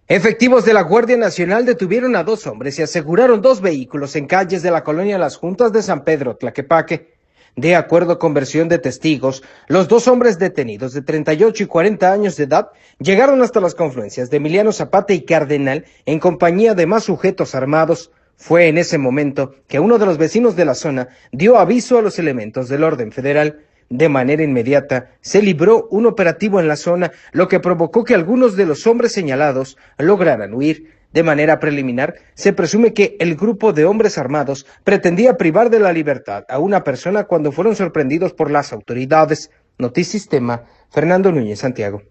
Efectivos de la Guardia Nacional detuvieron a dos hombres y aseguraron dos vehículos en calles de la colonia Las Juntas de San Pedro, Tlaquepaque. De acuerdo con versión de testigos, los dos hombres detenidos de 38 y 40 años de edad llegaron hasta las confluencias de Emiliano Zapata y Cardenal en compañía de más sujetos armados. Fue en ese momento que uno de los vecinos de la zona dio aviso a los elementos del orden federal. De manera inmediata, se libró un operativo en la zona, lo que provocó que algunos de los hombres señalados lograran huir. De manera preliminar, se presume que el grupo de hombres armados pretendía privar de la libertad a una persona cuando fueron sorprendidos por las autoridades. Notisistema, Fernando Núñez, Santiago.